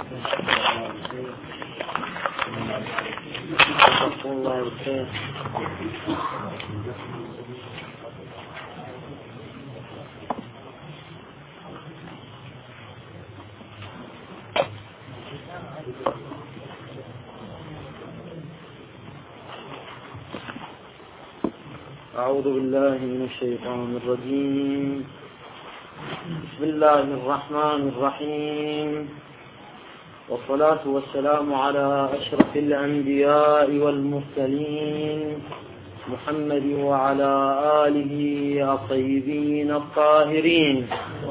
أعوذ بالله من الشيطان الرجيم. بسم الله الرحمن الرحيم، والصلاة والسلام على أشرف الأنبياء والمرسلين محمد وعلى آله الطيبين الطاهرين.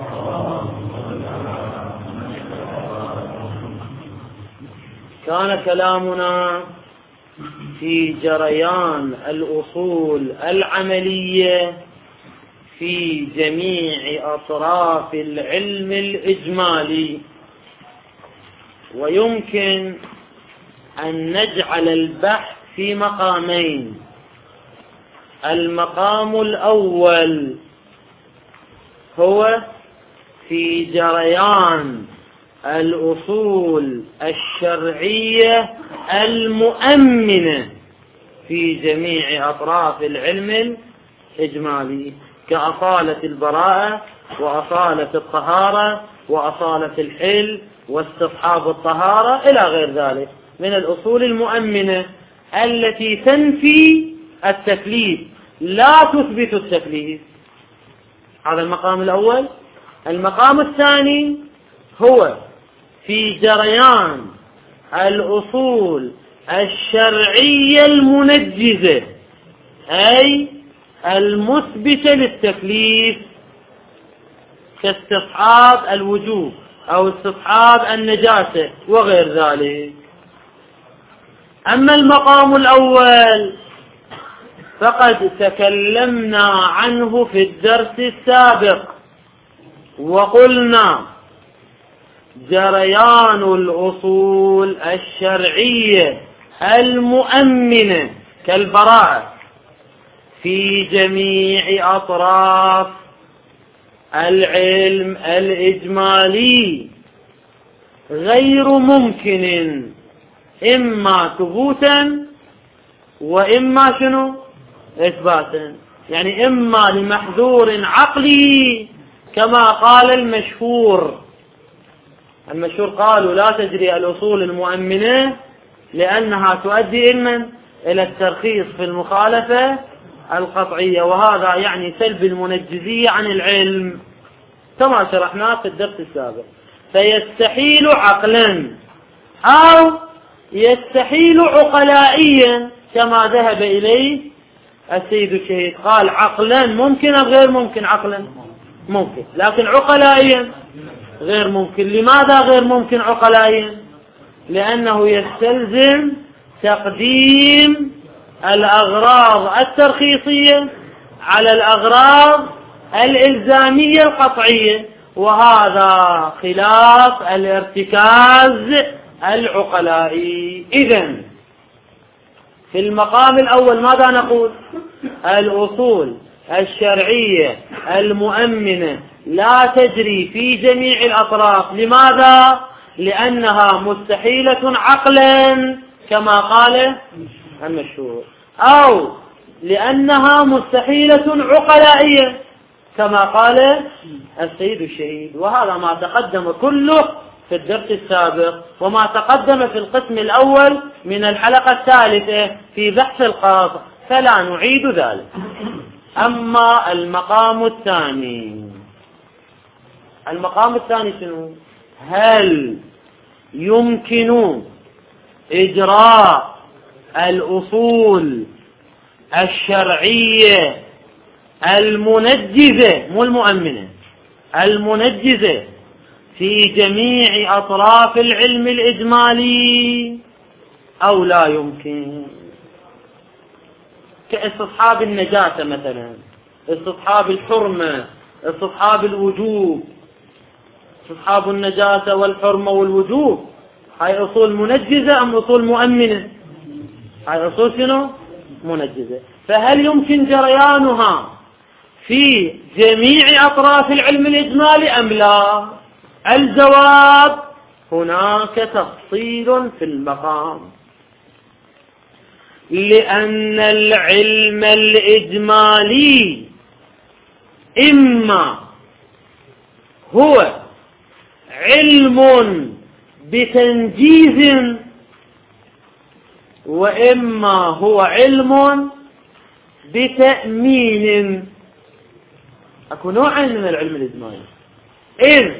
كان كلامنا في جريان الأصول العملية في جميع أطراف العلم الإجمالي، ويمكن أن نجعل البحث في مقامين. المقام الأول هو في جريان الأصول الشرعية المؤمنة في جميع أطراف العلم الإجمالي، كأصالة البراءة وأصالة الطهارة وأصالة الحل واستصحاب الطهارة إلى غير ذلك من الأصول المؤمنة التي تنفي التكليف لا تثبت التكليف. هذا المقام الأول. المقام الثاني هو في جريان الأصول الشرعية المنجزة، أي المثبتة للتكليف، كاستصحاب الوجوب أو استصحاب النجاسة وغير ذلك. أما المقام الأول فقد تكلمنا عنه في الدرس السابق، وقلنا جريان الأصول الشرعية المؤمنة كالبراءة في جميع أطراف العلم الإجمالي غير ممكن، إما ثبوتا وإما شنو إثباتا، يعني إما لمحذور عقلي كما قال المشهور قالوا لا تجري الأصول المؤمنة لأنها تؤدي إلى الترخيص في المخالفة القطعية، وهذا يعني سلب المنجزية عن العلم كما شرحنا في الدرس السابق. فيستحيل عقلا أو يستحيل عقلائيا كما ذهب إليه السيد الشهيد، قال عقلا ممكن أو غير ممكن؟ عقلا ممكن، لكن عقلائيا غير ممكن. لماذا غير ممكن عقلائيا؟ لأنه يستلزم تقديم الأغراض الترخيصية على الأغراض الإلزامية القطعية، وهذا خلاف الارتكاز العقلائي. إذن في المقام الأول ماذا نقول؟ الأصول الشرعية المؤمنة لا تجري في جميع الأطراف. لماذا؟ لأنها مستحيلة عقلا كما قال المشهور، أو لأنها مستحيلة عقلائية كما قال السيد الشهيد. وهذا ما تقدم كله في الدرس السابق، وما تقدم في القسم الأول من الحلقة الثالثة في بحث القاضي، فلا نعيد ذلك. أما المقام الثاني شنو؟ هل يمكن إجراء الأصول الشرعية المنجزة، مو المؤمنة، المنجزة في جميع أطراف العلم الإجمالي أو لا يمكن؟ كاستصحاب النجاسة مثلا، استصحاب الحرمة، استصحاب الوجوب. استصحاب النجاسة والحرمة والوجوب هاي أصول منجزة أم أصول مؤمنة؟ هاي أصول شنو؟ منجزة. فهل يمكن جريانها في جميع أطراف العلم الإجمالي أم لا؟ الجواب هناك تفصيل في المقام، لأن العلم الإجمالي إما هو علم بتنجيز، وإما هو علم بتأمين. أكو نوعين من العلم الإجمالي، إذ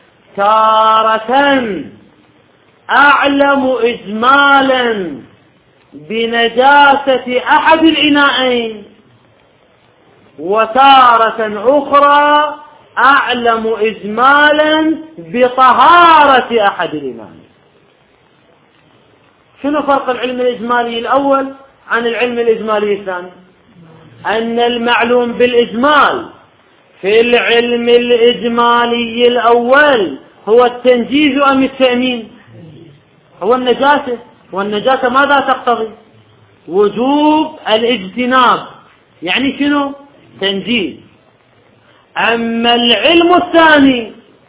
تارة أعلم إجمالا بنجاسة أحد الإناءين، وتارة أخرى أعلم إجمالا بطهارة أحد الإناءين. شنو فرق العلم الإجمالي الأول عن العلم الإجمالي الثاني؟ أن المعلوم بالإجمال في العلم الإجمالي الأول هو التنجيز أم التأمين؟ هو النجاسة، والنجاسة ماذا تقتضي؟ وجوب الاجتناب، يعني شنو؟ تنجيز. أما العلم الثاني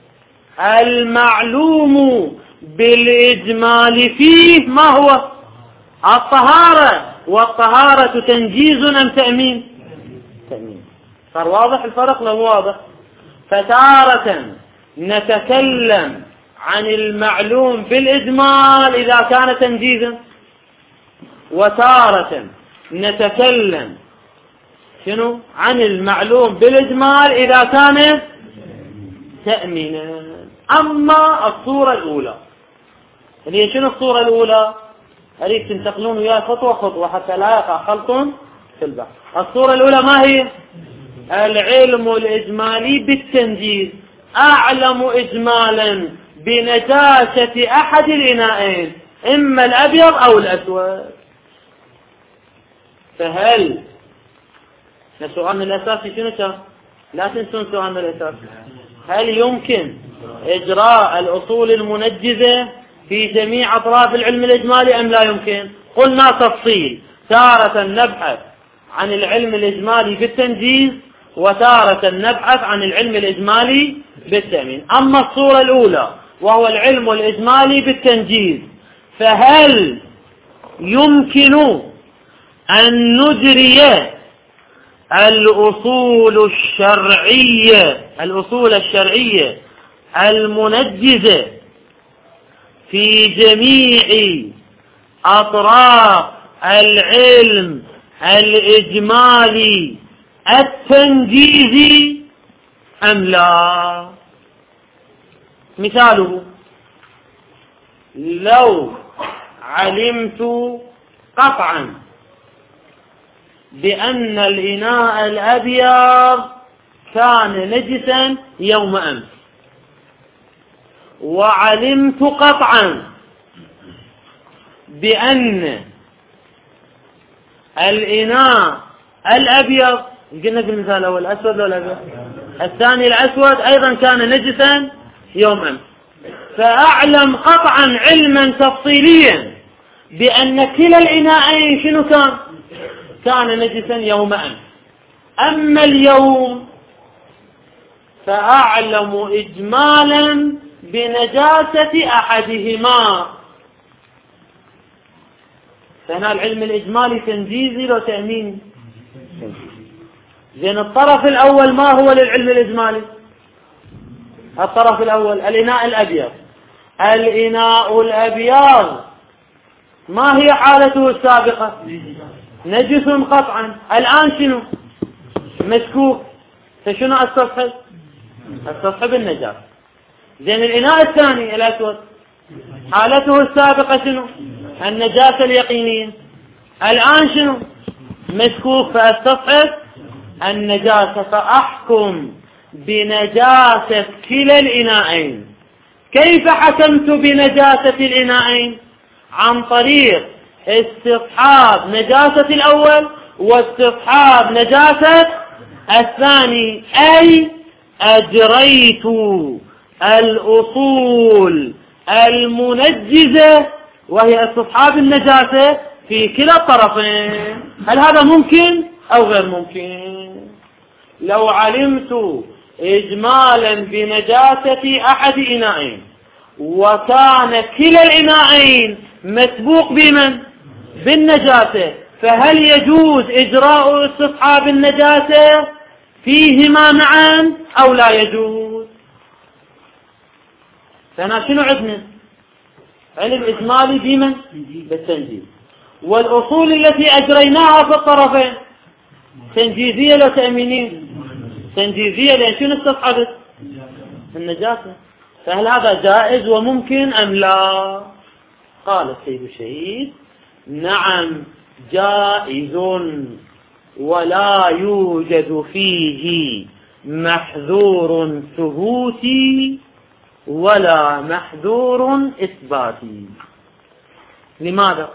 المعلوم بالإجمال فيه ما هو؟ الطهارة، والطهارة تنجيز أم تأمين؟ تأمين. صار واضح الفرق لو واضح؟ فتارة نتكلم عن المعلوم بالإجمال إذا كان تنجيزا، وتارة نتكلم شنو عن المعلوم بالإجمال إذا كان تأمينا. أما الصورة الأولى اللي هي شنو الصورة الأولى؟ أريد تنتقلون وياي خطوة خطوة حتى لا يقع خلط في البحث. الصورة الأولى ما هي؟ العلم الإجمالي بالتنجيز، أعلم إجمالا بنجاسة أحد الإناءين، إما الأبيض أو الأسود. فهل سؤالنا الأساسي شنو كان؟ لا تنسون سؤالنا الأساسي، هل يمكن إجراء الأصول المنجزة في جميع أطراف العلم الإجمالي أم لا يمكن؟ قلنا تفصيل، تارة نبحث عن العلم الإجمالي بالتنجيز، وتارة نبحث عن العلم الإجمالي بالتأمين. أما الصورة الأولى وهو العلم الإجمالي بالتنجيز، فهل يمكن أن نجري الأصول الشرعية المنجزة في جميع أطراف العلم الإجمالي التنجيزي أم لا؟ مثاله: لو علمت قطعا بأن الإناء الأبيض كان نجسا يوم أمس، وعلمت قطعا بأن الإناء الأبيض، قلنا في المثال الأول الأسود ولا الأبيض، الثاني الأسود أيضا كان نجسا يوم أمس، فأعلم قطعا علما تفصيليا بأن كلا الإناءين شنو كان نجسا يوم أمس. أما اليوم فأعلم إجمالا بنجاسة أحدهما. فهنا العلم الإجمالي تنجيزي لو تأمين؟ زين، الطرف الأول ما هو للعلم الإجمالي؟ الطرف الأول الإناء الأبيض. الإناء الأبيض ما هي حالته السابقة؟ نجس قطعا. الآن شنو؟ مسكوك، فشنو استصحب النجاسة. زين، الإناء الثاني الأسود حالته السابقة شنو؟ النجاسة اليقينية. الآن شنو؟ مسكوك، فاستصحب النجاسة، فأحكم بنجاسة كلا الإناءين. كيف حكمت بنجاسة الإناءين؟ عن طريق استصحاب نجاسة الأول واستصحاب نجاسة الثاني، أي أجريت الأصول المنجزة وهي استصحاب النجاسة في كلا الطرفين. هل هذا ممكن أو غير ممكن؟ لو علمت إجمالا بنجاسة أحد إناءين وكان كلا الإناءين مسبوق بمن؟ بالنجاسة، فهل يجوز إجراء استصحاب النجاسة فيهما معا أو لا يجوز؟ فهنا شنو عندنا؟ علم إجمالي بمن؟ بالتنجيز. والأصول التي أجريناها في الطرفين تنجيزية لو تأمينية؟ تنجيزية، لأن شنو استصحبت؟ النجاسة. فهل هذا جائز وممكن أم لا؟ قال السيد الشهيد: نعم جائز، ولا يوجد فيه محذور ثبوتي ولا محذور إثباتي. لماذا؟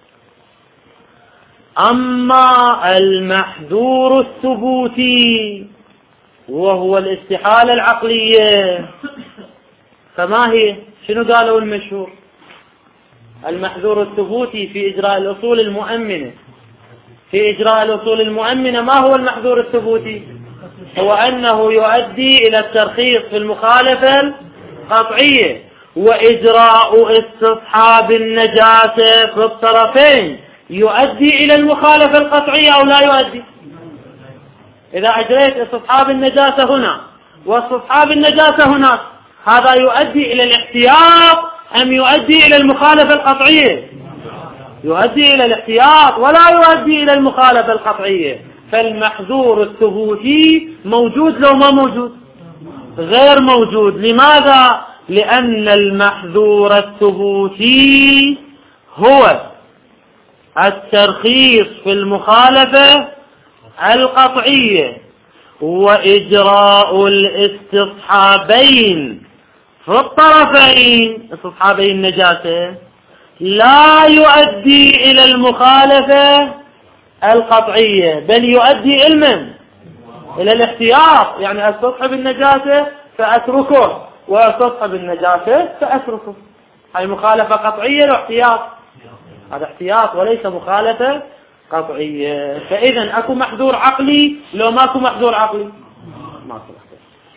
أما المحذور الثبوتي وهو الاستحالة العقلية فما هي؟ شنو قالوا المشهور؟ المحذور الثبوتي في إجراء الأصول المؤمنة، في إجراء الأصول المؤمنة ما هو المحذور الثبوتي؟ هو أنه يؤدي إلى الترخيص في المخالفة القطعية، وإجراء استصحاب النجاسة في الطرفين يؤدي إلى المخالفة القطعية أو لا يؤدي؟ إذا أجريت استصحاب النجاسة هنا واستصحاب النجاسة هناك، هذا يؤدي إلى الاحتياط أم يؤدي إلى المخالفة القطعية؟ يؤدي إلى الاحتياط ولا يؤدي إلى المخالفة القطعية. فالمحذور الثبوتي موجود لو ما موجود؟ غير موجود. لماذا؟ لأن المحذور الثبوتي هو الترخيص في المخالفة القطعية، وإجراء الاستصحابين في الطرفين، استصحابي النجاسة، لا يؤدي إلى المخالفة القطعية، بل يؤدي إلى الاحتياط. يعني استصحب النجاسة فأتركه، واستصحب النجاسة فأتركه. هاي مخالفة قطعية واحتياط، هذا احتياط وليس مخالفة قطعية. فإذا أكو محذور عقلي لو ماكو محذور عقلي؟ ماكو محذور.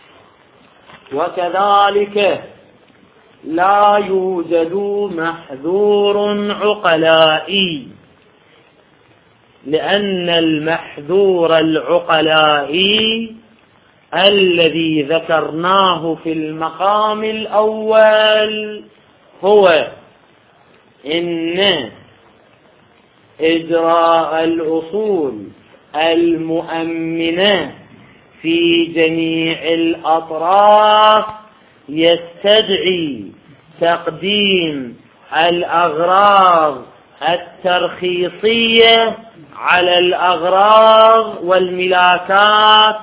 وكذلك لا يوجد محذور عقلائي، لأن المحذور العقلائي الذي ذكرناه في المقام الأول هو إن إجراء الأصول المؤمنة في جميع الأطراف يستدعي تقديم الأغراض الترخيصية على الأغراض والملاكات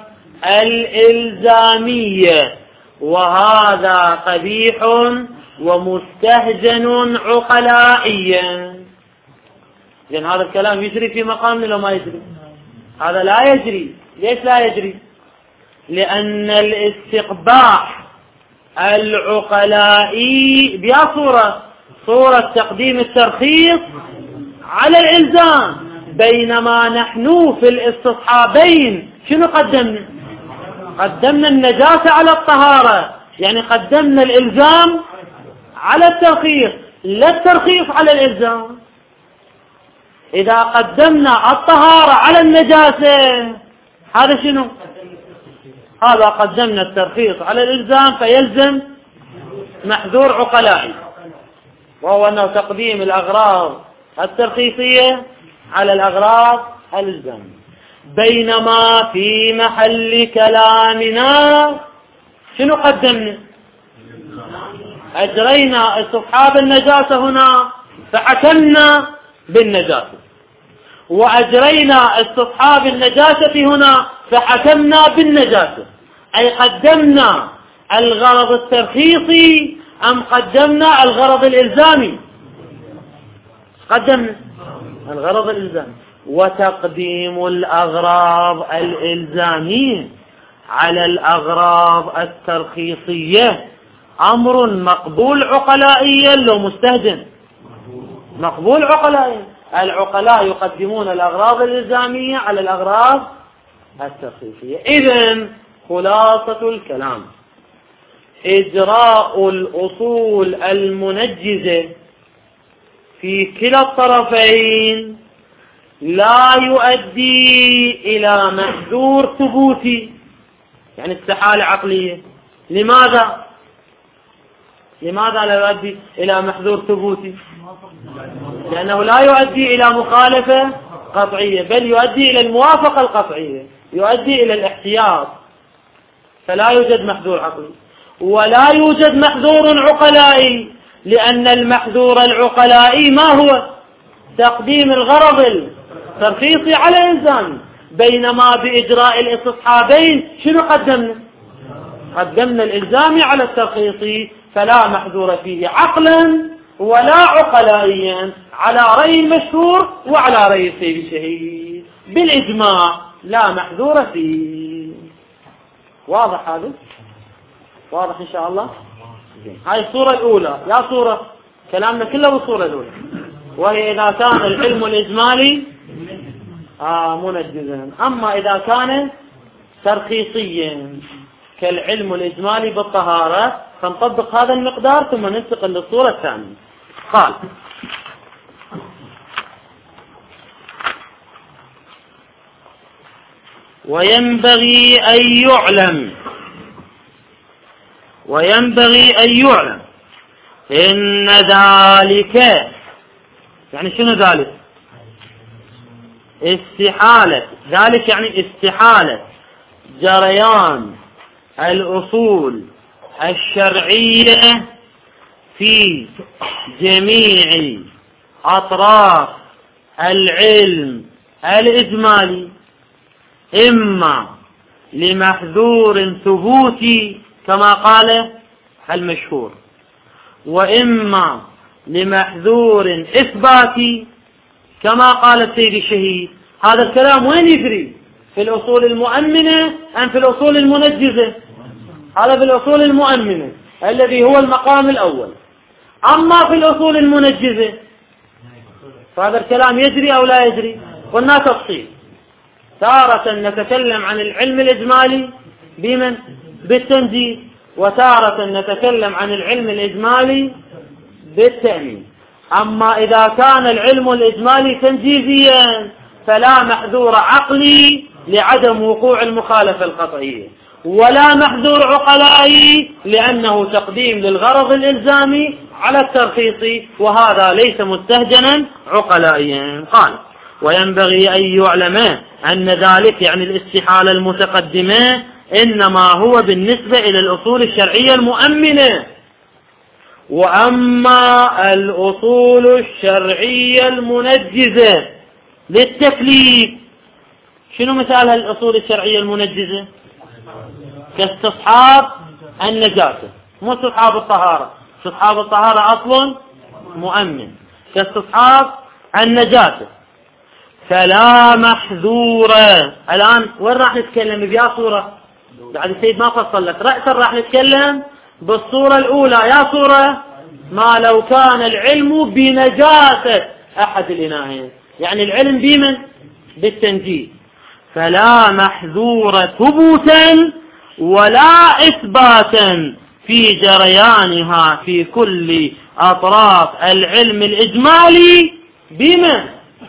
الإلزامية، وهذا قبيح ومستهجن عقلائيا. لأن هذا الكلام يجري في مقامنا لو ما يجري؟ هذا لا يجري. ليش لا يجري؟ لأن الاستقباح العقلائي بها صورة تقديم الترخيص على الإلزام، بينما نحن في الاستصحابين شنو قدمنا؟ قدمنا النجاسة على الطهارة، يعني قدمنا الإلزام على الترخيص، لا الترخيص على الإلزام. إذا قدمنا الطهارة على النجاسة هذا شنو؟ هذا قدمنا الترخيص على الإلزام، فيلزم محذور عقلائي، وهو أنه تقديم الأغراض الترخيصية على الأغراض الإلزامية. بينما في محل كلامنا شنو قدمنا؟ أجرينا استصحاب النجاسة هنا فحكمنا بالنجاسة، وأجرينا استصحاب النجاسة هنا فحكمنا بالنجاسة. أي قدمنا الغرض الترخيصي أم قدمنا الغرض الإلزامي؟ قدمنا الغرض الإلزامي. وتقديم الأغراض الإلزامية على الأغراض الترخيصية أمر مقبول عقلائيا لو مستهجن؟ مقبول عقلائيا. العقلاء يقدمون الأغراض الإلزامية على الأغراض الترخيصية. إذن خلاصة الكلام إجراء الأصول المنجزة في كلا الطرفين لا يؤدي إلى محذور ثبوتي، يعني استحالة عقلية. لماذا لا يؤدي إلى محذور ثبوتي؟ لأنه لا يؤدي إلى مخالفة قطعية، بل يؤدي إلى الموافقة القطعية، يؤدي إلى الاحتياط، فلا يوجد محذور عقلي. ولا يوجد محذور عقلائي، لأن المحذور العقلائي ما هو؟ تقديم الغرض الترخيصي على الإلزامي، بينما بإجراء الاستصحابين شنو قدمنا الإلزامي على الترخيصي، فلا محذور فيه عقلا ولا عقلائيا، على رأي المشهور وعلى رأي السيد الشهيد بالإجماع لا محذور فيه. واضح هذا؟ واضح إن شاء الله؟ هاي الصورة الأولى. يا صورة كلامنا كله بالصورة الأولى، وهي إذا كان العلم الإجمالي منجزا. أما إذا كان ترخيصيا كالعلم الإجمالي بالطهارة فنطبق هذا المقدار ثم ننتقل للصورة الثانية. قال: وينبغي أن يعلم إن ذلك، يعني شنو ذلك؟ استحالة، ذلك يعني استحالة جريان الأصول الشرعية في جميع أطراف العلم الإجمالي، إما لمحذور ثبوتي كما قال المشهور، وإما لمحذور إثباتي كما قال السيد الشهيد. هذا الكلام وين يجري؟ في الأصول المؤمنة أم في الأصول المنجزة؟ هذا في الأصول المؤمنة الذي هو المقام الأول. أما في الأصول المنجزة فهذا الكلام يجري أو لا يجري؟ قلنا تفصيل. تارة نتكلم عن العلم الإجمالي بمن؟ بالتنجيز، وتارة نتكلم عن العلم الإجمالي بالتأمين. أما إذا كان العلم الإجمالي تنجيزيا فلا محذور عقلي لعدم وقوع المخالفة القطعية، ولا محذور عقلائي لأنه تقديم للغرض الإلزامي على الترخيص، وهذا ليس مستهجنا عقلائيا. قال: وينبغي أن يعلم أن ذلك يعني الاستحالة المتقدمة إنما هو بالنسبة إلى الأصول الشرعية المؤمنة. وأما الأصول الشرعية المنجزة للتكليف، شنو مثال الأصول الشرعية المنجزة؟ كاستصحاب النجاسة، مو استصحاب الطهارة. استصحاب الطهارة أصل مؤمن، كاستصحاب النجاسة فلا محذور. الآن وين راح نتكلم؟ بيا صورة بعد السيد ما فصل لك، رأسا راح نتكلم بالصورة الأولى. يا صورة ما لو كان العلم بنجاسة أحد الإناءين، يعني العلم بمن؟ بالتنجيز، فلا محذور ثبوتا ولا إثباتا في جريانها في كل أطراف العلم الإجمالي بمن؟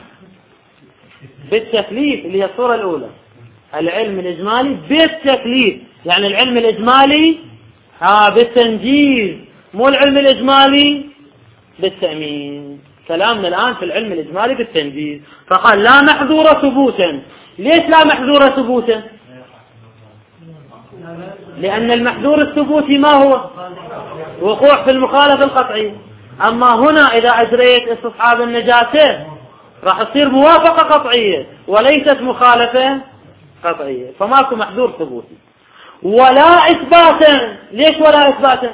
بالتكليف، اللي هي الصورة الأولى. العلم الإجمالي بالتكليف، يعني العلم الإجمالي بالتنجيز، مو العلم الإجمالي بالتأمين. كلامنا الآن في العلم الإجمالي بالتنجيز. فقال لا محذور ثبوتا. ليش لا محذور ثبوتا؟ لأن المحذور الثبوتي ما هو؟ وقوع في المخالفة القطعية. أما هنا إذا أجريت استصحاب النجاسة راح تصير موافقة قطعية وليست مخالفة قطعية، فماكو محذور ثبوتي. ولا إثباتا. ليش ولا إثباتا؟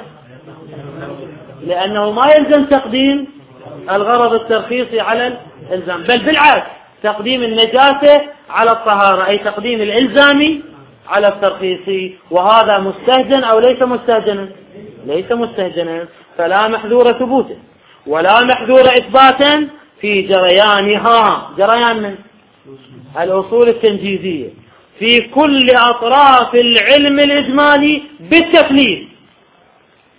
لأنه ما يلزم تقديم الغرض الترخيصي على الإلزام، بل بالعكس تقديم النجاسة على الطهارة، أي تقديم الإلزامي على الترخيصي، وهذا مستهجن أو ليس مستهجنا؟ ليس مستهجنا. فلا محذور ثبوتا ولا محذور إثباتا في جريانها، جريان من الأصول التنجيزية في كل أطراف العلم الإجمالي بالتكليف.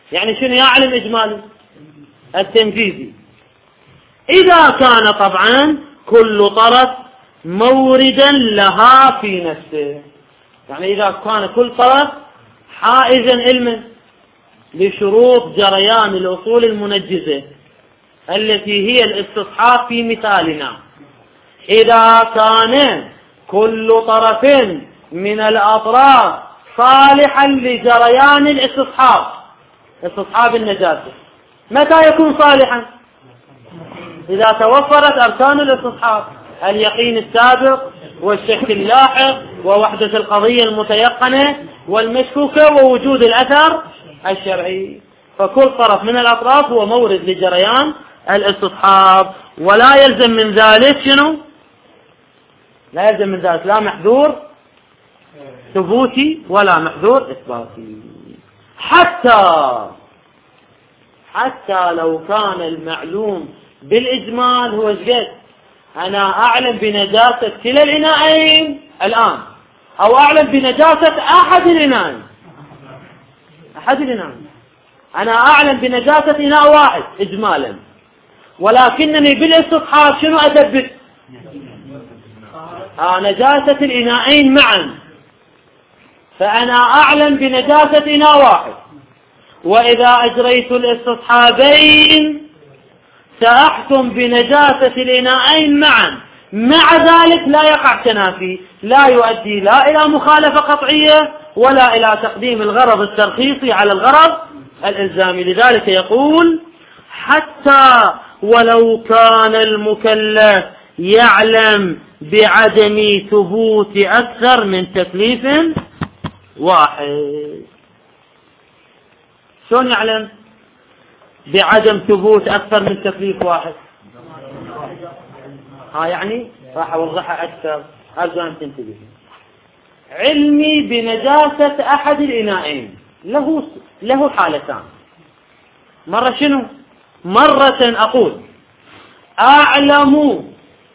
يعني شنو يعلم إجمالي؟ التنفيذي. إذا كان طبعا كل طرف موردا لها في نفسه، يعني إذا كان كل طرف حائزا علما لشروط جريان الأصول المنجزة التي هي الاستصحاب في مثالنا، إذا كان كل طرف من الأطراف صالحا لجريان الاستصحاب، استصحاب النجاسة، متى يكون صالحا؟ إذا توفرت أركان الاستصحاب: اليقين السابق، والشك اللاحق، ووحدة القضية المتيقنة، والمشكوكة، ووجود الأثر الشرعي. فكل طرف من الأطراف هو مورد لجريان الاستصحاب، ولا يلزم من ذلك شنو؟ لا يلزم من ذلك لا محذور ثبوتي ولا محذور إثباتي. حتى لو كان المعلوم بالإجمال هو جد، أنا أعلم بنجاسة كلا الإناءين الآن، أو أعلم بنجاسة أحد الإناءين، أنا أعلم بنجاسة إناء واحد إجمالا، ولكنني بالاستصحاب شنو أثبت؟ نجاسة الإناءين معا، فأنا أعلم بنجاسة إناء واحد، وإذا أجريت الاستصحابين سأحكم بنجاسة الإناءين معا، مع ذلك لا يقع تنافي، لا يؤدي لا إلى مخالفة قطعية ولا إلى تقديم الغرض الترخيصي على الغرض الإلزامي. لذلك يقول: حتى ولو كان المكلف يعلم بعدم ثبوت أكثر من تكليف واحد. شلون يعلم بعدم ثبوت أكثر من تكليف واحد؟ يعني راح أوضحها أكثر، أرجو أن تنتبه. علمي بنجاسة أحد الإناءين له حالتان. مرة شنو؟ مرة أقول أعلم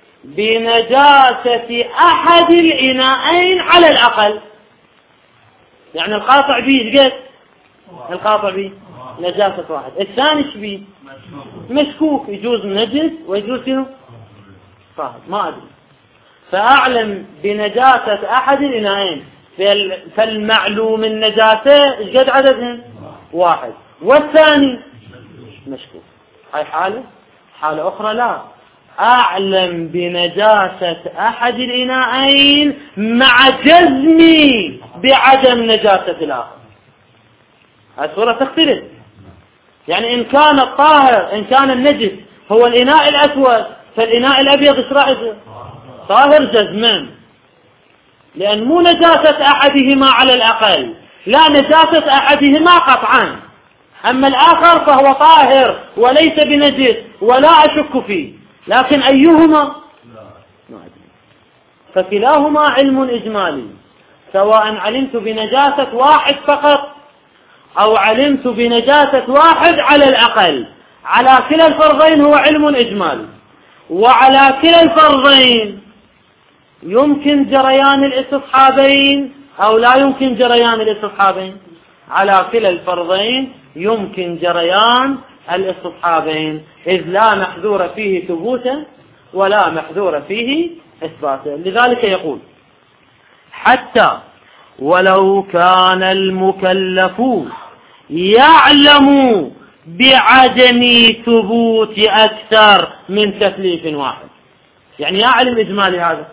بنجاسة أحد الإناءين على الأقل، يعني القاطع به قد القاطع به نجاسة واحد، الثاني شبيه مشكوك، يجوز نجس ويجوز شنو؟ صاحب، ما أدري. فأعلم بنجاسة أحد الإناءين، فالمعلوم النجاسة قد عددهم؟ واحد، والثاني مشكوك. هاي حالة أخرى لا أعلم بنجاسة أحد الإناءين مع جزمي بعدم نجاسة الآخر. الصورة تختلف، يعني إن كان الطاهر، إن كان النجس هو الإناء الأسود، فالإناء الأبيض إيش راح يصير؟ طاهر جزما، لأن مو نجاسة أحدهما على الأقل، لا نجاسة أحدهما قطعا، أما الآخر فهو طاهر وليس بنجس ولا أشك فيه، لكن أيهما؟ فكلاهما علم إجمالي، سواء علمت بنجاسة واحد فقط أو علمت بنجاسة واحد على الأقل، على كلا الفرضين هو علم إجمالي، وعلى كلا الفرضين يمكن جريان الاستصحابين أو لا يمكن جريان الاستصحابين. على كلا الفرضين يمكن جريان الاستصحابين، إذ لا محذور فيه ثبوتا ولا محذور فيه إثباتا. لذلك يقول: حتى ولو كان المكلف يعلم بعدم ثبوت أكثر من تكليف واحد. يعني يعلم إجمالي هذا،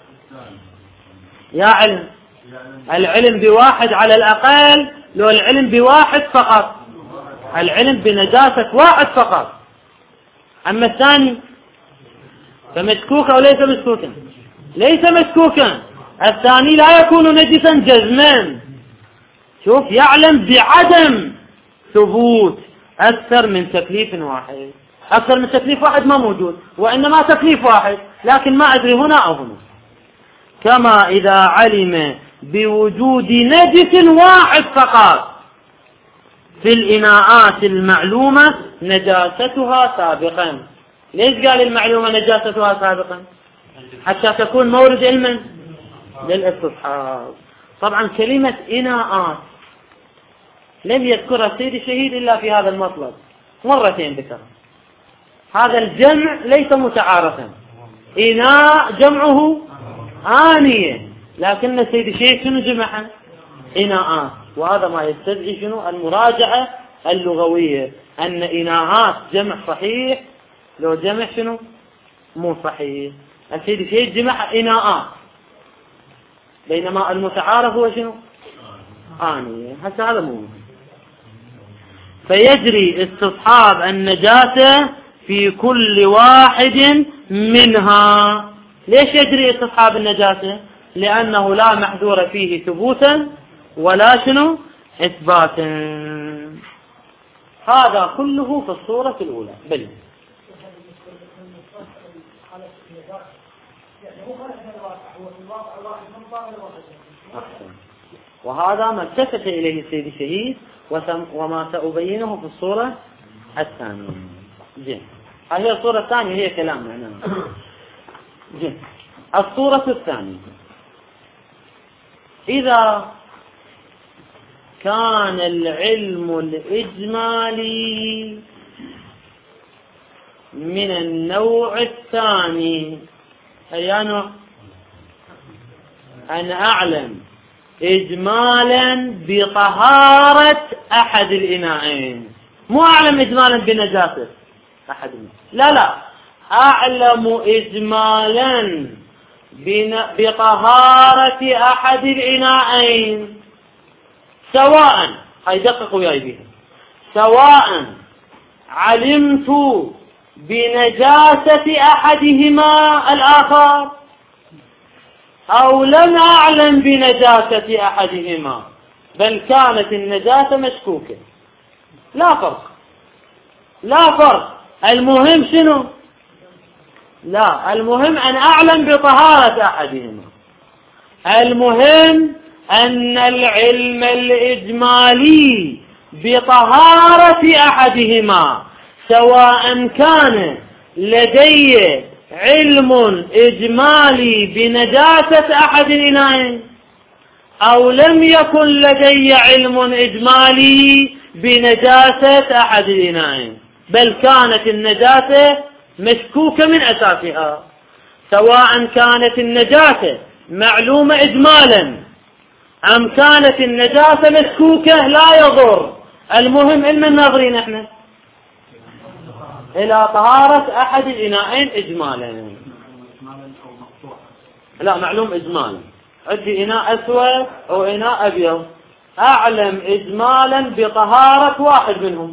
يعلم العلم بواحد على الأقل، لو العلم بواحد فقط، العلم بنجاسة واحد فقط. أما الثاني فمشكوك أو ليس مشكوكا؟ ليس مشكوكا، الثاني لا يكون نجسا جزما. شوف، يعلم بعدم ثبوت أكثر من تكليف واحد. أكثر من تكليف واحد ما موجود، وإنما تكليف واحد، لكن ما أدري هنا أو هنا. كما إذا علم بوجود نجس واحد فقط في الإناءات المعلومة نجاستها سابقا. ليش قال المعلومة نجاستها سابقا؟ حتى تكون مورد علما للاستصحاب. طبعا كلمة إناءات لم يذكر السيد الشهيد إلا في هذا المطلب مرتين ذكر. هذا الجمع ليس متعارفا، إناء جمعه آنية، لكن السيد الشهيد شنو جمعها؟ إناءات. وهذا ما يستدعي شنو؟ المراجعة اللغوية، أن إناءات جمع صحيح لو جمع شنو؟ مو صحيح. السيد الشهيد جمع إناءات، بينما المتعارف هو شنو؟ آنية. هذا مو مهم. فيجري استصحاب النجاسة في كل واحد منها. ليش يجري استصحاب النجاسة؟ لأنه لا محذور فيه ثبوتا ولا شنو؟ إثباتا. هذا كله في الصورة الأولى. بل وهذا ما التفت إليه السيد الشهيد وما سأبينه في الصورة الثانية. جيد. هذه الصورة الثانية هي كلامنا. جيد. الصورة الثانية: إذا كان العلم الإجمالي من النوع الثاني، أي نوع؟ أن أعلم إجمالا بطهارة أحد الإناءين، مو أعلم إجمالا بنجاسة أحد الإناءين، لا، أعلم إجمالا بطهارة أحد الإناءين، سواء، هاي دققوا وياي بها، سواء علمت بنجاسة أحدهما الآخر أو لم أعلم بنجاسة أحدهما، بل كانت النجاسة مشكوكة، لا فرق. المهم شنو؟ لا، المهم أن أعلم بطهارة أحدهما. المهم أن العلم الإجمالي بطهارة أحدهما، سواء كان لدي علم إجمالي بنجاسة أحد الإناءين أو لم يكن لدي علم إجمالي بنجاسة أحد الإناءين، بل كانت النجاسة مشكوكة من أساسها، سواء كانت النجاسة معلومة إجمالا أم كانت النجاسة مشكوكة لا يضر. المهم علم الناظرين احنا إلى طهارة أحد الإناءين إجمالا. لا، معلوم إجمالا، عندي إناء أسود أو إناء أبيض، أعلم إجمالا بطهارة واحد منهم،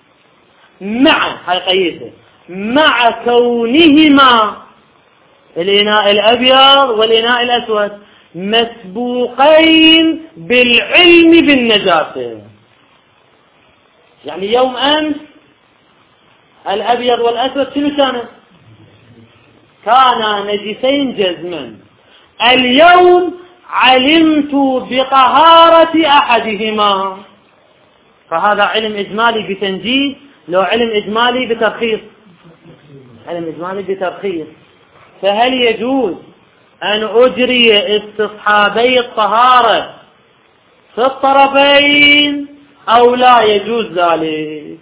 مع كونهما الإناء الأبيض والإناء الأسود مسبوقين بالعلم بالنجاسة. يعني يوم أمس الأبيض والأسود شنو كانا نجسين جزما، اليوم علمت بطهارة أحدهما، فهذا علم إجمالي بتنجيز، لو علم إجمالي بترخيص، علم إجمالي بترخيص. فهل يجوز أن أجري استصحابي الطهارة في الطرفين أو لا يجوز ذلك؟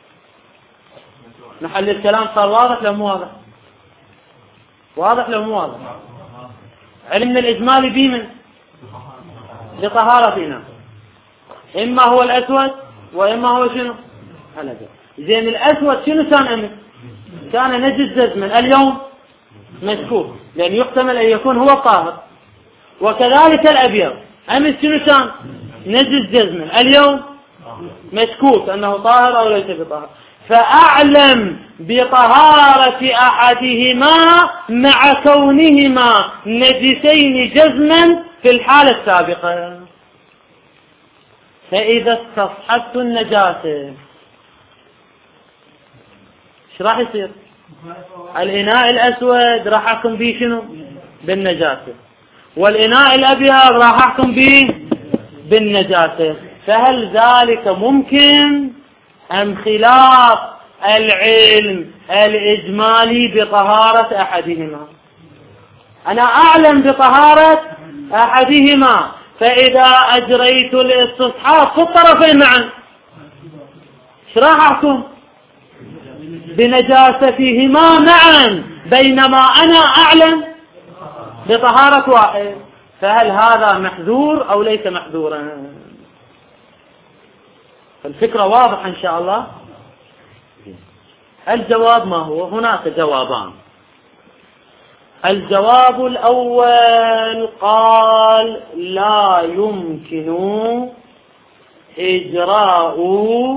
محل الكلام صار واضح لو مو واضح؟ واضح لو مو واضح؟ علمنا الإجمالي بمن؟ لطهارتنا، إما هو الأسود وإما هو شنو؟ الأبيض. زين الأسود شنو كان أمس؟ كان نجس جزما، اليوم مشكوك، لأن يحتمل أن يكون هو الطاهر. وكذلك الأبيض أمس شنو كان؟ نجس جزما، اليوم مشكوك أنه طاهر أو ليس بطاهر. فأعلم بطهارة أحدهما مع كونهما نجسين جزما في الحالة السابقة. فإذا استصحبت النجاسة ايش راح يصير؟ الإناء الأسود راح أحكم به شنو؟ بالنجاسة، والإناء الأبيض راح أحكم به بالنجاسة. فهل ذلك ممكن أم خلاف العلم الإجمالي بطهارة أحدهما؟ أنا أعلم بطهارة أحدهما، فإذا أجريت الاستصحاب في الطرفين معا ايش راح أحكم؟ بنجاستهما معا، بينما أنا أعلم بطهارة واحد. فهل هذا محذور أو ليس محذورا؟ الفكرة واضحة إن شاء الله. الجواب ما هو؟ هناك جوابان. الجواب الأول قال لا يمكن إجراء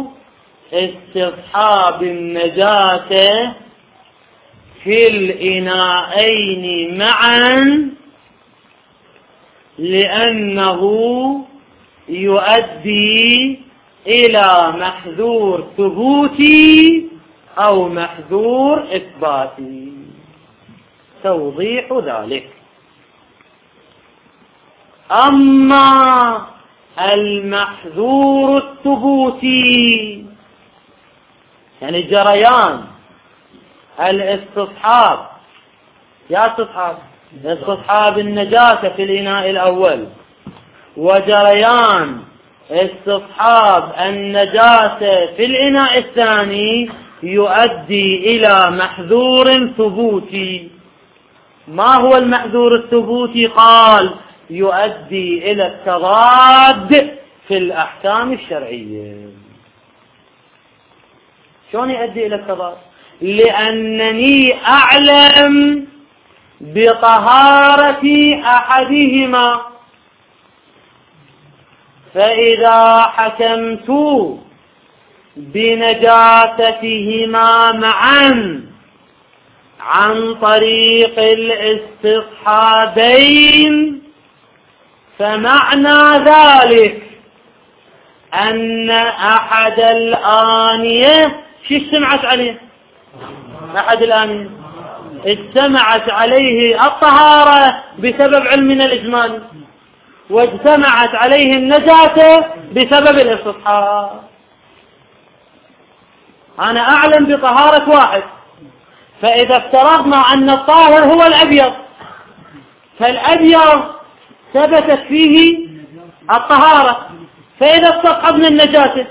استصحاب النجاسة في الإناءين معا لأنه يؤدي إلى محذور ثبوتي أو محذور إثباتي. توضيح ذلك. أما المحذور الثبوتي يعني جريان الاستصحاب، يا استصحاب النجاسة في الإناء الأول وجريان استصحاب النجاسة في الإناء الثاني يؤدي إلى محذور ثبوتي. ما هو المحذور الثبوتي؟ قال يؤدي إلى التضاد في الأحكام الشرعية. شلون يؤدي إلى التضاد؟ لأنني أعلم بطهارة أحدهما، فإذا حكمت بنجاستهما معا عن طريق الاستصحابين فمعنى ذلك أن أحد الآنية شو اجتمعت عليه؟ أحد الآنية اجتمعت عليه الطهارة بسبب علمنا الإجمالي، واجتمعت عليه النجاسة بسبب الاستصحاب. أنا أعلم بطهارة واحد، فإذا افترضنا أن الطاهر هو الأبيض، فالأبيض ثبتت فيه الطهارة، فإذا استصحبنا النجاسة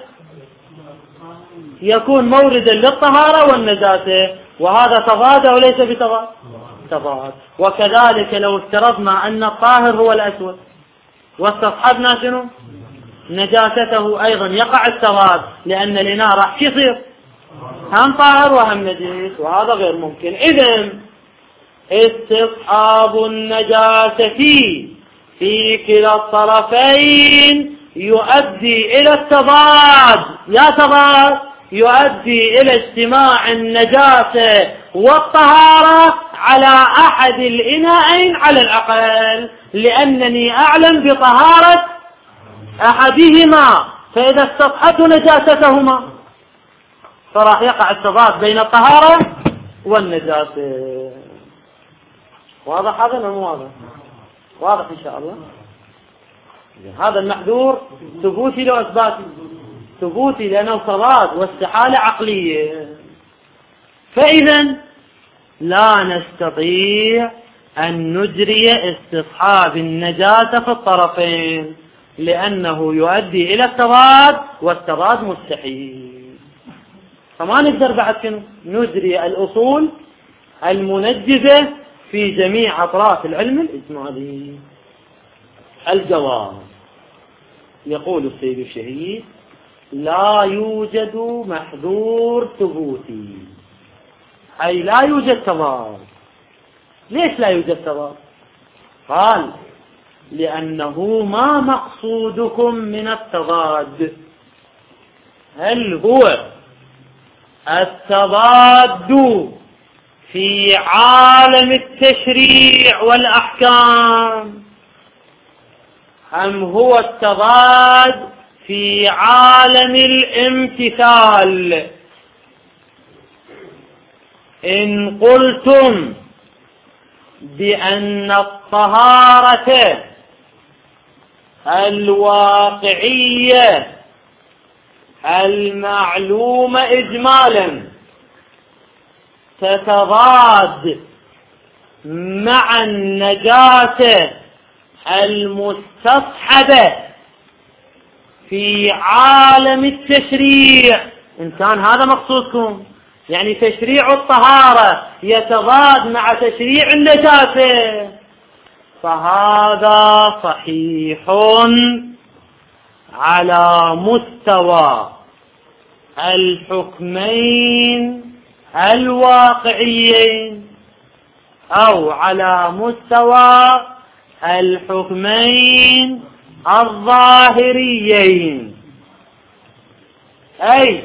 يكون موردا للطهارة والنجاسة، وهذا تضاد أو ليس بتضاد؟ تضاد. وكذلك لو افترضنا أن الطاهر هو الأسود واستصحبنا شنو؟ نجاسته، أيضا يقع التضاد، لأن الإناء راح يصير هم طاهر وهم نجس، وهذا غير ممكن. إذن استصحاب النجاسة في كلا الطرفين يؤدي إلى التضاد. يا تضاد يؤدي إلى اجتماع النجاسة والطهارة على أحد الإناءين على الأقل، لأنني أعلم بطهارة أحدهما، فإذا استصحبت نجاستهما فراح يقع التضاد بين الطهارة والنجاسة. واضح هذا ولا مو واضح؟ واضح إن شاء الله. هذا المحذور ثبوتي لو إثباتي؟ ثبوتي، لأنه تضاد واستحالة عقلية. فإذا لا نستطيع أن نجري استصحاب النجاسة في الطرفين، لأنه يؤدي إلى التضاد، والتضاد مستحيل. فما نقدر بعد كنو نجري الأصول المنجزة في جميع أطراف العلم الإجمالي. الجواب يقول السيد الشهيد لا يوجد محذور ثبوتي، أي لا يوجد تضاد. ليش لا يوجد تضاد؟ قال لأنه ما مقصودكم من التضاد. هل هو التضاد في عالم التشريع والأحكام، أم هو التضاد في عالم الامتثال؟ إن قلتم بأن الطهارة الواقعية المعلومة إجمالا تتضاد مع النجاسة المستصحبة في عالم التشريع، إن كان هذا مقصودكم، يعني تشريع الطهارة يتضاد مع تشريع النجاسة، فهذا صحيح على مستوى الحكمين الواقعيين أو على مستوى الحكمين الظاهريين، أي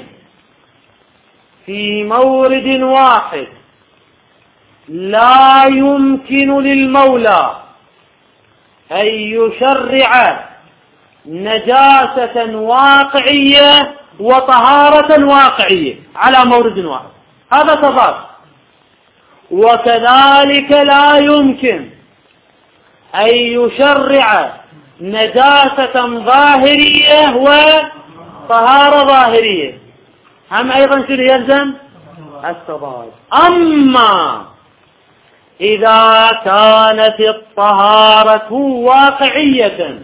في مورد واحد لا يمكن للمولى أن يشرع نجاسة واقعية وطهارة واقعية على مورد واحد، هذا تضاد. وكذلك لا يمكن أن يشرع نجاسة ظاهرية وطهارة ظاهرية، هم أيضا شنو يلزم؟ التضاد. أما إذا كانت الطهارة واقعية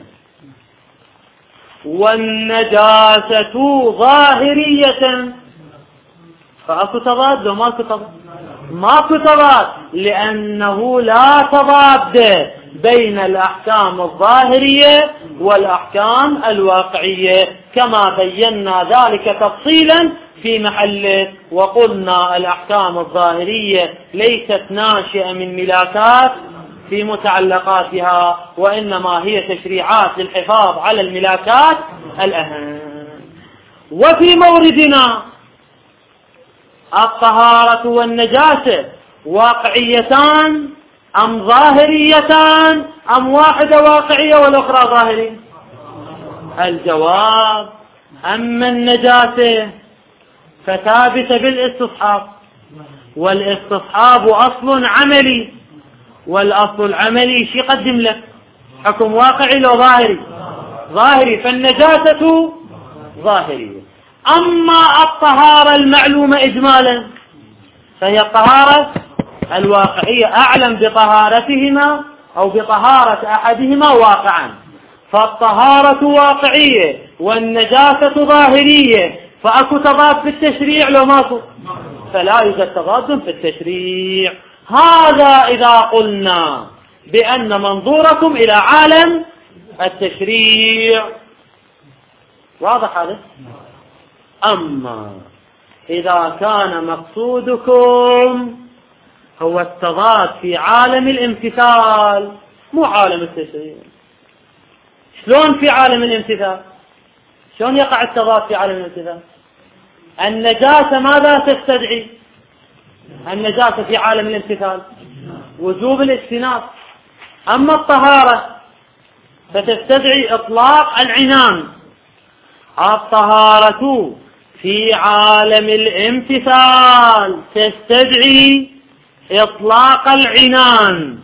والنجاسة ظاهرية فأكو تضاد لو ماكو تضاد؟ ماكو تضاد، لأنه لا تضاد بين الأحكام الظاهرية والأحكام الواقعية، كما بينا ذلك تفصيلا في محله، وقلنا الأحكام الظاهرية ليست ناشئة من ملاكات في متعلقاتها، وإنما هي تشريعات للحفاظ على الملاكات الأهم. وفي موردنا الطهارة والنجاسة واقعيتان أم ظاهريتان أم واحدة واقعية والأخرى ظاهرية؟ الجواب: أما النجاسة فثابتة بالاستصحاب، والاستصحاب أصل عملي، والأصل العملي شي يقدم لك حكم واقعي لو ظاهري؟ ظاهري، فالنجاسة ظاهرية. أما الطهارة المعلومة إجمالا فهي الطهارة الواقعية، أعلم بطهارتهما أو بطهارة أحدهما واقعا، فالطهارة واقعية والنجاسة ظاهرية، فأكو تضاد في التشريع لو ماكو؟ فلا يوجد تضاد في التشريع. هذا إذا قلنا بأن منظوركم إلى عالم التشريع، واضح هذا؟ أما إذا كان مقصودكم هو التضاد في عالم الامتثال مو عالم التشريع، شلون في عالم الامتثال؟ شلون يقع التضاد في عالم الامتثال؟ النجاسة ماذا تستدعي؟ النجاسة في عالم الامتثال وجوب الاجتناب، أما الطهارة فتستدعي إطلاق العنان. الطهارة في عالم الامتثال تستدعي إطلاق العنان،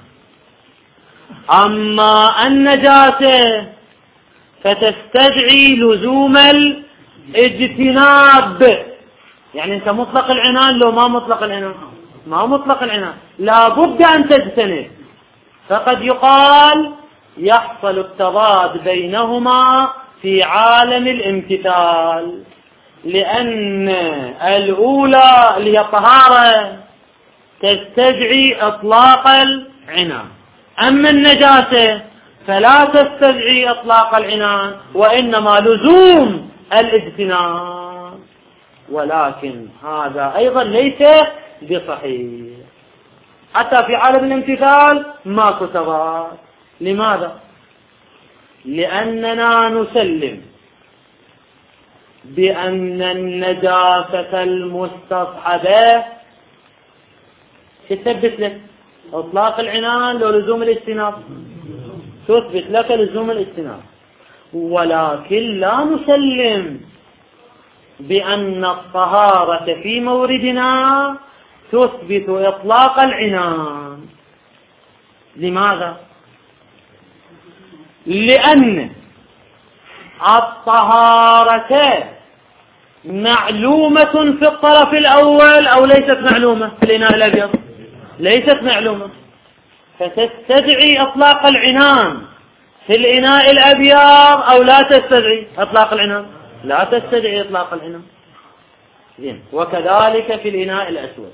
أما النجاسة فتستدعي لزوم الاجتناب. يعني أنت مطلق العنان لو ما مطلق العنان؟ ما مطلق العنان، لا بد أن تجتنب. فقد يقال يحصل التضاد بينهما في عالم الامتثال، لأن الأولى اللي هي الطهارة تستدعي إطلاق العنان، أما النجاسة فلا تستدعي إطلاق العنان وإنما لزوم الاجتناب. ولكن هذا أيضا ليس بصحيح، حتى في عالم الامتثال ماكو تضاد. لماذا؟ لأننا نسلم بأن النجاسة المستصحبة تثبت لك إطلاق العنان لو لزوم الاجتناب، تثبت لك لزوم الاجتناب، ولكن لا نسلم بأن الطهارة في موردنا تثبت إطلاق العنان. لماذا؟ لأن الطهارة معلومة في الطرف الأول أو ليست معلومة في الإناء الأبيض؟ ليست معلومة، فتستدعي إطلاق العنان في الإناء الأبيض أو لا تستدعي إطلاق العنان؟ لا تستدعي إطلاق العنان. وكذلك في الإناء الأسود.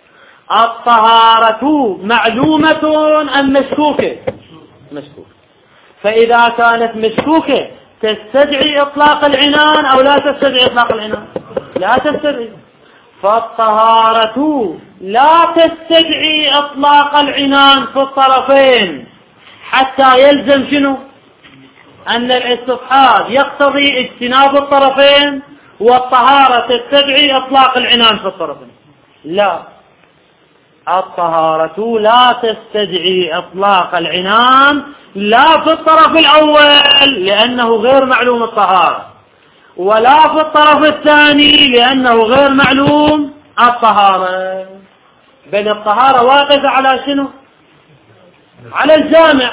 الطهارة معلومة أم مشكوكة؟ مشكوكة. فإذا كانت مشكوكة تستدعي إطلاق العنان أو لا تستدعي إطلاق العنان؟ لا تستدعي. فالطهارة لا تستدعي إطلاق العنان في الطرفين حتى يلزم شنو؟ أن الاستصحاب يقتضي اجتناب الطرفين، والطهارة تستدعي إطلاق العنان في الطرفين. لا، الطهارة لا تستدعي إطلاق العنان لا في الطرف الأول لأنه غير معلوم الطهارة، ولا في الطرف الثاني لأنه غير معلوم الطهارة، بل الطهارة واقفة على شنو؟ على الجامع.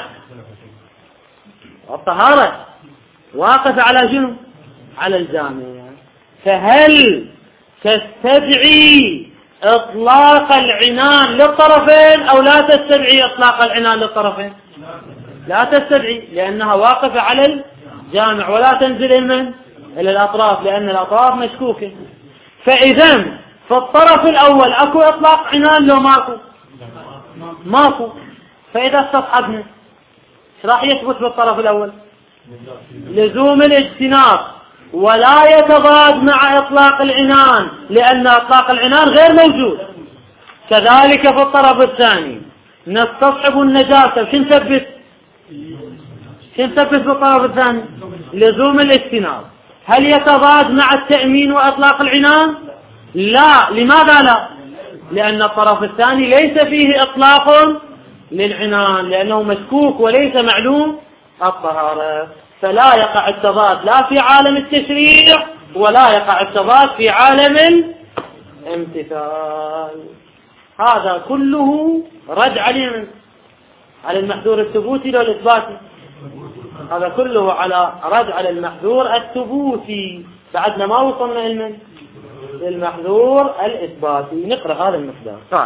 الطهارة واقفة على شنو؟ على الجامع. فهل تستدعي إطلاق العنان للطرفين أو لا تستدعي إطلاق العنان للطرفين؟ لا تستدعي، لأنها واقفة على الجامع ولا تنزل إلى الأطراف، لأن الأطراف مشكوكة. فإذا في الطرف الأول أكو إطلاق عنان لو ماكو. فإذا استصحبنا ايش راح يثبت في الطرف الأول؟ لزوم الاجتناب، ولا يتضاد مع إطلاق العنان لأن إطلاق العنان غير موجود. كذلك في الطرف الثاني نستصحب النجاسة. شو نثبت في الطرف الثاني؟ لزوم الاجتناب. هل يتضاد مع التأمين وإطلاق العنان؟ لا. لماذا لا؟ لأن الطرف الثاني ليس فيه إطلاق للعنان لأنه مشكوك وليس معلوم الطهارة. فلا يقع التضاد لا في عالم التشريع ولا يقع التضاد في عالم الامتثال. هذا كله رد على المحذور الثبوتي لو الإثباتي. هذا كله على رد على المحذور الثبوتي. بعدنا ما وصلنا للمحذور الإثباتي. نقرأ هذا المقدار. طيب.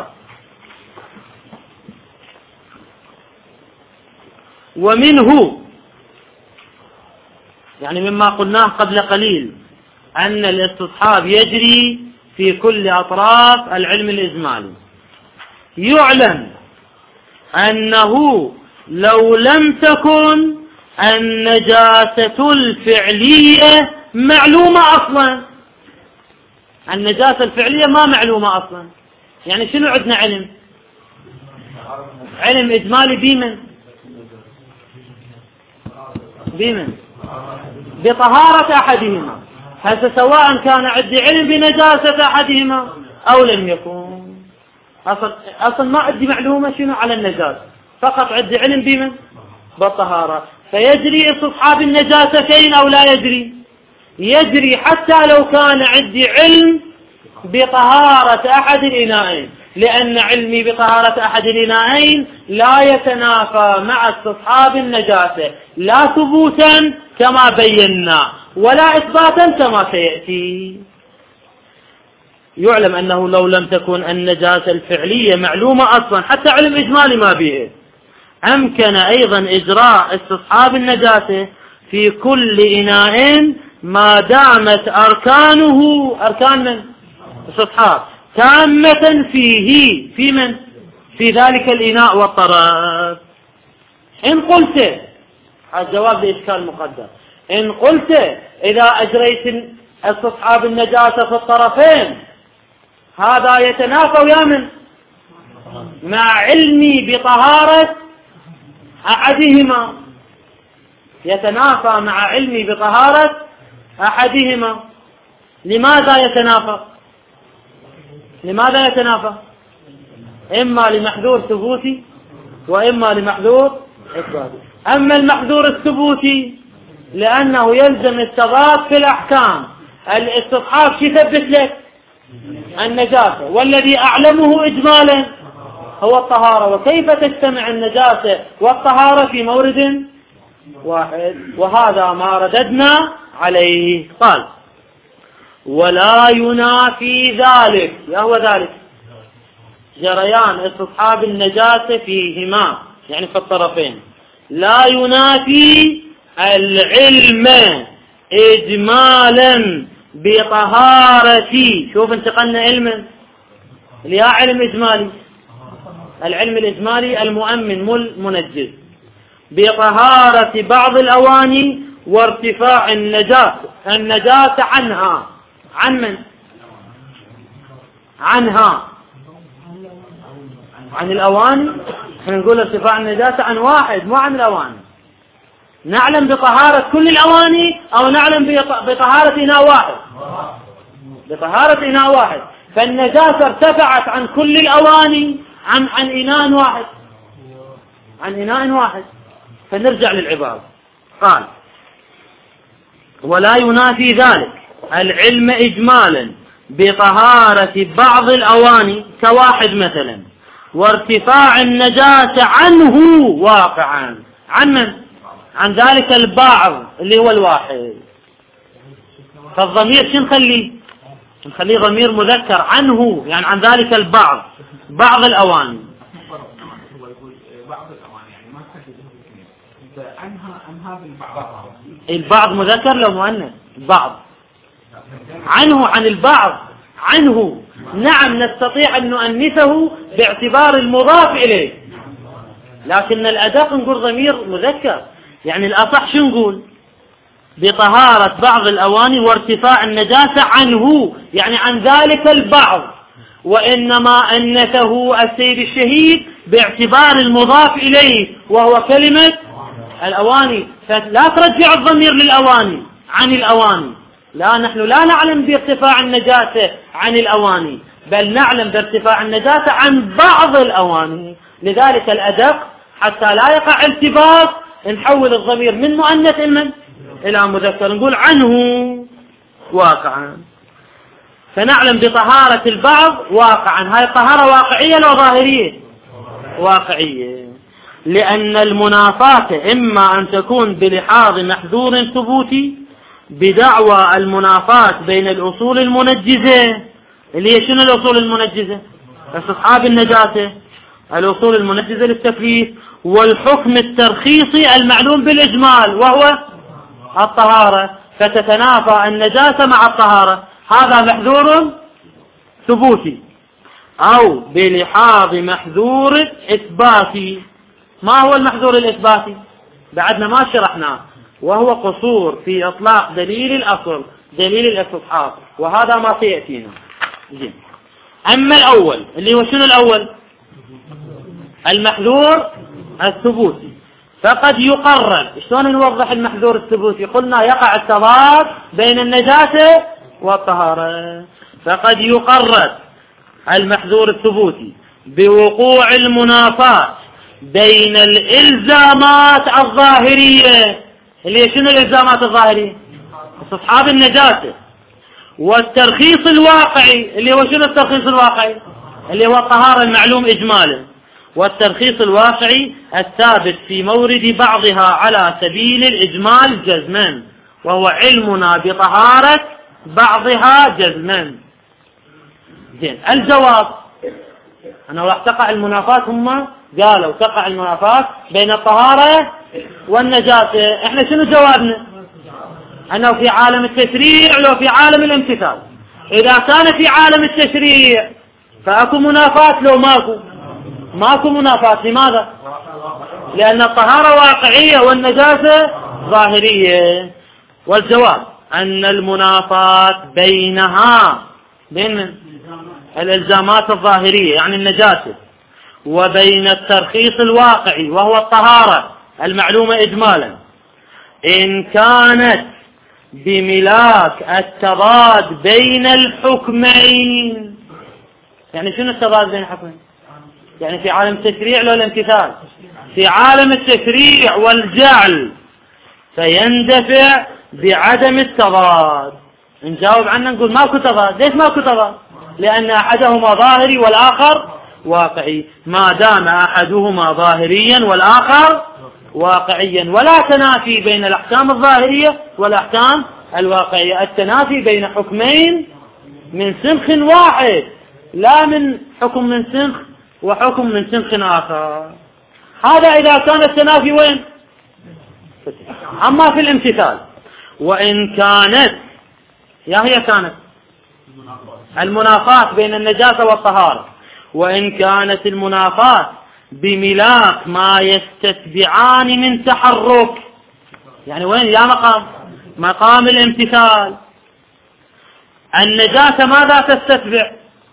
ومنه يعني مما قلناه قبل قليل أن الاستصحاب يجري في كل أطراف العلم الإجمالي. يعلم أنه لو لم تكن النجاسة الفعلية معلومة أصلا، النجاسة الفعلية ما معلومة أصلا. يعني شنو عندنا علم إجمالي بمن بطهارة أحدهما. هذا سواء كان عندي علم بنجاسة أحدهما أو لم يكن. أصلا ما عندي معلومة شنو على النجاسة، فقط عندي علم بمن بالطهارة. فيجري استصحاب النجاستين أو لا يجري حتى لو كان عندي علم بطهارة أحد الإناءين، لأن علمي بطهارة أحد الإناءين لا يتنافى مع استصحاب النجاسة، لا ثبوتا كما بينا ولا إثباتا كما سيأتي. يعلم أنه لو لم تكن النجاسة الفعلية معلومة أصلا حتى علم إجمالي ما به، أمكن أيضا إجراء استصحاب النجاسة في كل إناء ما دامت أركان من استصحاب تامة في ذلك الإناء والطرف. إن قلت الجواب لإشكال مقدر، إن قلت إذا أجريت استصحاب النجاسة في الطرفين هذا يتنافى ويا من مع علمي بطهارة أحدهما، يتنافى مع علمي بطهارة أحدهما. لماذا يتنافى؟ إما لمحذور ثبوتي وإما لمحذور إثباتي. أما المحذور الثبوتي لأنه يلزم التضاد في الأحكام. الاستصحاب يثبت لك النجاسة، والذي أعلمه إجمالا هو الطهارة، وكيف تجتمع النجاسة والطهارة في مورد واحد؟ وهذا ما رددنا عليه. قال ولا ينافي ذلك، هو ذلك جريان استصحاب النجاسة فيهما يعني في الطرفين، لا ينافي العلم إجمالا بطهارة. شوف انتقلنا علما، اللي علم إجمالي، العلم الإجمالي المؤمن منجز، بطهارة بعض الأواني وارتفاع النجاسة عنها. عن من؟ عنها، عن الأواني. احنا نقول ارتفاع النجاسة عن واحد، مو عن الأواني. نعلم بطهارة كل الأواني أو نعلم بطهارة إناء واحد؟ بطهارة إناء واحد. فالنجاسة ارتفعت عن كل الأواني عن إناء واحد، عن إناء واحد. فنرجع للعبارة. قال: ولا ينافي ذلك العلم إجمالا بطهارة بعض الأواني كواحد مثلا، وارتفاع النجاسة عنه واقعا. عن من؟ عن ذلك البعض اللي هو الواحد. فالضمير شو نخليه؟ نخليه ضمير مذكر، عنه يعني عن ذلك البعض، بعض الأواني. بعض الأواني يعني ما تحدد عنها بالبعض. البعض مذكر لو مؤنث؟ بعض. عنه عن البعض، عنه. نعم نستطيع أن نؤنثه باعتبار المضاف إليه، لكن الأدق نقول ضمير مذكر. يعني الأصح شو نقول؟ بطهارة بعض الأواني وارتفاع النجاسة عنه، يعني عن ذلك البعض. وإنما أنثه السيد الشهيد باعتبار المضاف إليه وهو كلمة الأواني. فلا ترجع الضمير للأواني عن الأواني، لا، نحن لا نعلم بارتفاع النجاسة عن الأواني، بل نعلم بارتفاع النجاسة عن بعض الأواني. لذلك الأدق حتى لا يقع التباس نحول الضمير من مؤنث إلى مذكر، نقول عنه واقعا. فنعلم بطهارة البعض واقعا. هاي الطهارة واقعية لو ظاهرية؟ واقعية. لأن المنافاة إما أن تكون بلحاظ محذور ثبوتي بدعوى المنافاة بين الأصول المنجزة، اللي هي شنو الأصول المنجزة؟ استصحاب النجاسة، الأصول المنجزة للتكليف، والحكم الترخيصي المعلوم بالإجمال وهو الطهارة. فتتنافى النجاسة مع الطهارة، هذا محذور ثبوتي. أو بلحاظ محذور إثباتي. ما هو المحذور الإثباتي؟ بعدنا ما شرحناه، وهو قصور في إطلاق دليل الأصل، دليل الاستصحاب، وهذا ما سيأتينا. أما الأول اللي هو شنو الأول؟ المحذور الثبوتي. فقد يقرر. شلون نوضح المحذور الثبوتي؟ قلنا يقع التضاد بين النجاسة والطهارة. فقد يقرر المحذور الثبوتي بوقوع المنافاة بين الإلزامات الظاهرية، اللي هي شنو الإلزامات الظاهرية؟ استصحاب النجاسة، والترخيص الواقعي، اللي هو شنو الترخيص الواقعي؟ اللي هو الطهارة المعلوم إجمالا. والترخيص الواقعي الثابت في مورد بعضها على سبيل الإجمال جزما، وهو علمنا بطهارة بعضها جزما. زين، الجواب أنا راح تقع المنافاة. هم قالوا تقع المنافاة بين الطهارة والنجاسة. احنا شنو جوابنا؟ أنه في عالم التشريع لو في عالم الامتثال. إذا كان في عالم التشريع فأكو منافاة لو ماكو منافاة. لماذا؟ لأن الطهارة واقعية والنجاسة ظاهرية. والجواب أن المنافاة بينها، بين الإلزامات الظاهرية يعني النجاسة، وبين الترخيص الواقعي وهو الطهارة المعلومة إجمالا، إن كانت بملاك التضاد بين الحكمين. يعني شنو التضاد بين الحكمين؟ يعني في عالم التشريع لو الامتثال؟ في عالم التشريع والجعل فيندفع بعدم التضاد. نجاوب عنه نقول ماكو تضاد. ليش ماكو تضاد؟ لأن أحدهما ظاهري والآخر واقعي. ما دام أحدهما ظاهريا والآخر واقعيا، ولا تنافي بين الأحكام الظاهرية والأحكام الواقعية. التنافي بين حكمين من سنخ واحد، لا من حكم من سنخ وحكم من سنخ آخر. هذا إذا كان التنافي وين؟ أما في الامتثال وإن كانت هي كانت المنافاة بين النجاسة والطهارة، وإن كانت المنافاة بملاك ما يستتبعان من تحرك، يعني وين يا مقام الامتثال. النجاسة ماذا تستتبع؟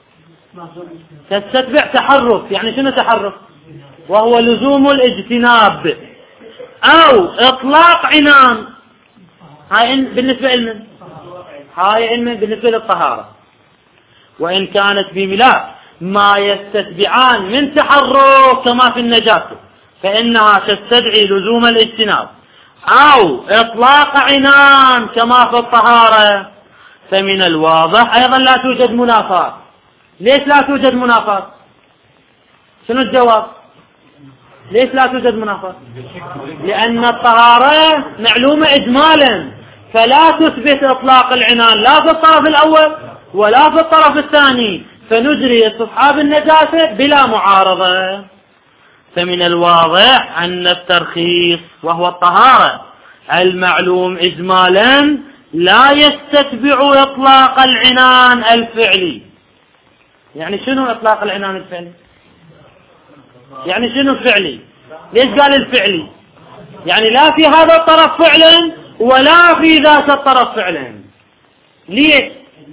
تستتبع تحرك. يعني شنو تحرك؟ وهو لزوم الاجتناب أو إطلاق عنان. هاي بالنسبة لمن؟ هاي بالنسبة للطهارة. وإن كانت بملاك ما يستتبعان من تحرك كما في النجاسة فإنها تستدعي لزوم الاجتناب أو إطلاق عنان كما في الطهارة. فمن الواضح أيضا لا توجد منافاة. ليش لا توجد منافاة؟ شنو الجواب؟ ليش لا توجد منافاة؟ لأن الطهارة معلومة إجمالا، فلا تثبت إطلاق العنان لا في الطرف الأول ولا في الطرف الثاني، فنجري استصحاب النجاسة بلا معارضة. فمن الواضح أن الترخيص وهو الطهارة المعلوم إجمالا لا يستتبع إطلاق العنان الفعلي. يعني شنو إطلاق العنان الفعلي؟ يعني شنو الفعلي؟ ليش قال الفعلي؟ يعني لا في هذا الطرف فعلا ولا في ذاك الطرف فعلا. ليش؟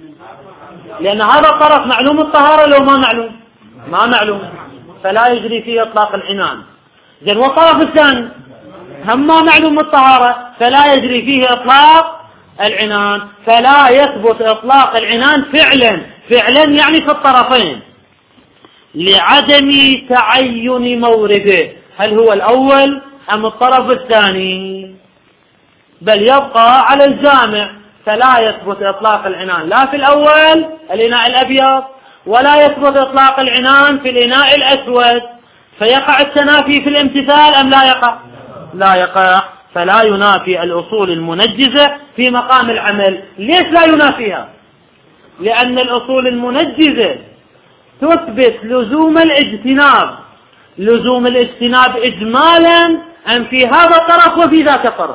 لأن هذا الطرف معلوم الطهارة لو ما معلوم؟ ما معلوم، فلا يجري فيه إطلاق العنان. زين والطرف الثاني هم ما معلوم الطهارة فلا يجري فيه إطلاق العنان، فلا يثبت إطلاق العنان فعلا يعني في الطرفين لعدم تعين مورده، هل هو الأول أم الطرف الثاني؟ بل يبقى على الجامع، فلا يثبت إطلاق العنان لا في الأول الإناء الأبيض ولا يثبت إطلاق العنان في الإناء الأسود، فيقع التنافي في الامتثال أم لا يقع؟ لا يقع، فلا ينافي الأصول المنجزة في مقام العمل. ليش لا ينافيها؟ لأن الأصول المنجزة تثبت لزوم الاجتناب إجمالا أم في هذا الطرف وفي ذاك الطرف.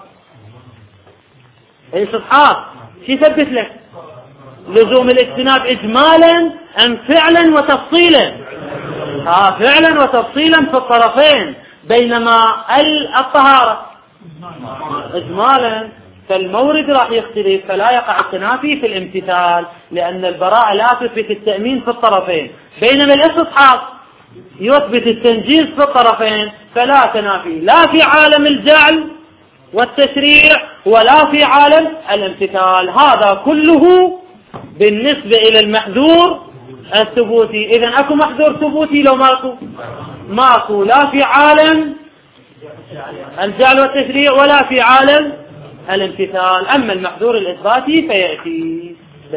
أي صحاب شو يثبت لك؟ لزوم الاجتناب إجمالا أم فعلا وتفصيلا؟ فعلا وتفصيلا في الطرفين، بينما الطهارة إجمالا، فالمورد راح يختلف، فلا يقع التنافي في الامتثال، لأن البراءة لا تثبت التأمين في الطرفين، بينما الاستصحاب يثبت التنجيز في الطرفين، فلا تنافي لا في عالم الجعل والتشريع ولا في عالم الامتثال. هذا كله بالنسبة إلى المحذور الثبوتي. إذن أكو محذور ثبوتي لو ماكو لا في عالم الجعل والتشريع ولا في عالم الامتثال. أما المحذور الإثباتي فيأتي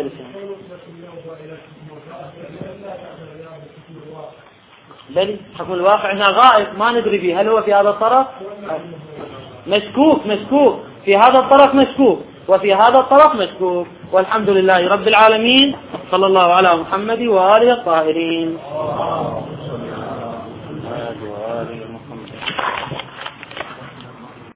بل حكم الواقع هنا غائب ما ندري به، هل هو في هذا الطرف مشكوك في هذا الطرف مشكوك وفي هذا الطرف مشكوك. والحمد لله رب العالمين، صلى الله على محمد وآله الطاهرين.